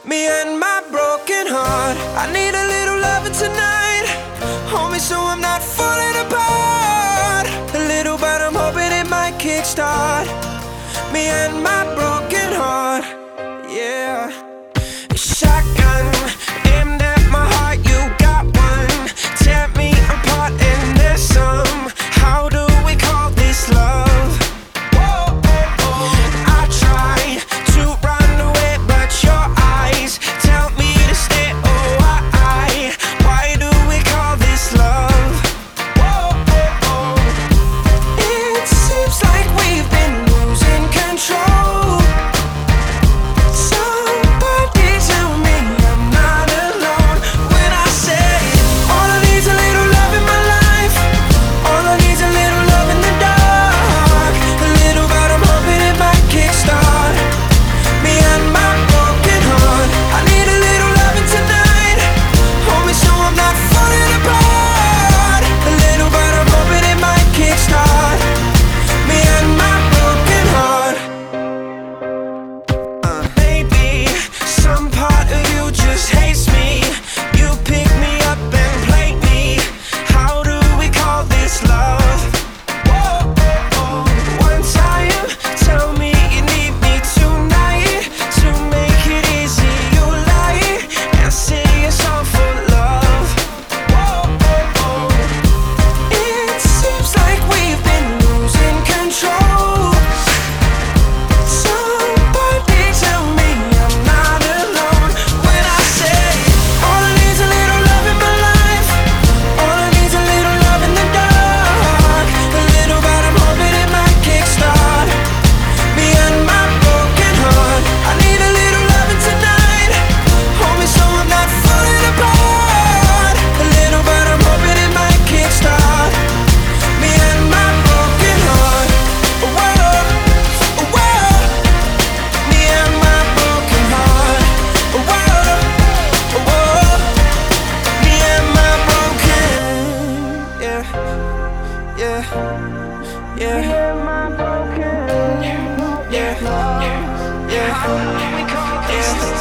Me and my broken heart. I need a little loving tonight. Hold me so I'm not falling apart. A little, but I'm hoping it might kickstart me and my broken heart. Yeah. Shotgun aimed at my heart. You got one. Tear me apart and there's some. How do we call this love? Whoa, oh, oh. I try to run away, but your eyes tell me to stay. Oh, why do we call this love? Whoa, oh, oh. It seems like we've been losing control. Somebody tell me I'm not alone when I say all I need's a little love in my life. All I need's a little love in the dark. A little, but I'm hoping it might kickstart me and my broken heart. I need a little loving tonight. Hold me so I'm not falling apart. A little, but I'm hoping it might kickstart me and my broken heart. Maybe some part of you just hates me. You pick me up and play me. How do we call this love? Whoa, oh, oh. One time, tell me you need me tonight. To make it easy, you lie and say it's all for love. Whoa, oh, oh. It seems like we've been losing control. Somebody tell me I'm not alone when I say all I need's a little love in my life. All I need's a little love in the dark. A little, but I'm hoping it might kickstart me and my broken heart. I need a little loving tonight. Hold me so I'm not falling apart. A little, but I'm hoping it might kickstart me and my broken heart. Whoa, whoa. Me and my broken heart. Whoa, whoa. Me and my broken. Yeah, yeah, yeah. Me and my broken. Yeah, yeah, yeah.